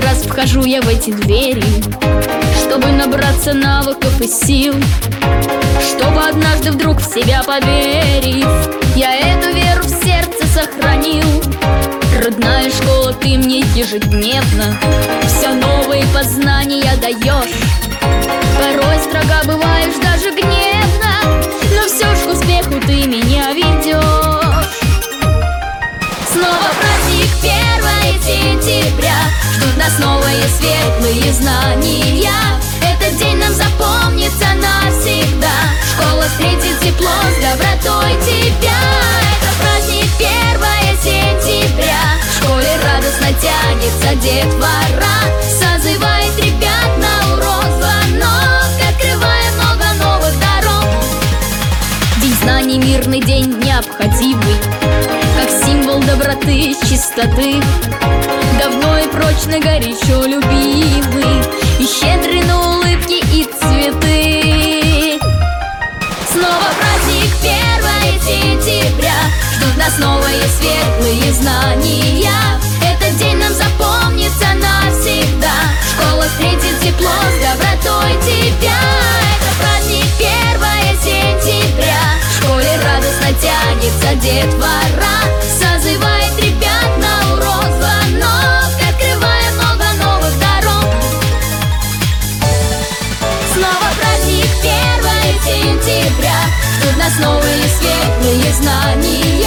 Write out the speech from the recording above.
раз вхожу я в эти двери, чтобы набраться навыков и сил, чтобы однажды вдруг в себя поверить. Я эту веру в сердце сохранил. Родная школа, ты мне ежедневно все новые познания даешь. Порой строга бываешь, даже гневно, но все ж к успеху ты меня ведешь. Снова праздник 1 сентября, ждут нас новые светлые знания. Этот день нам запомнится навсегда. Школа встретит тепло с добротой тебя. Это праздник 1 сентября, в школе радостно тянется детвора. Созывает ребят на урок звонок, открывая много новых дорог. День знаний, мирный день необходимый, как символ доброты, чистоты. Давно и прочно, горячо любимый, и щедрый на улыбки и цветы. Снова праздник 1 сентября, ждут нас новые светлые знания. Этот день нам запомнится навсегда. Школа встретит тепло с добротой тебя. Это праздник 1 сентября, в школе радостно тянется детвора. Созывает ребят на урок звонок, открывая много новых дорог. Снова праздник 1 сентября, ждут нас новые светлые знания.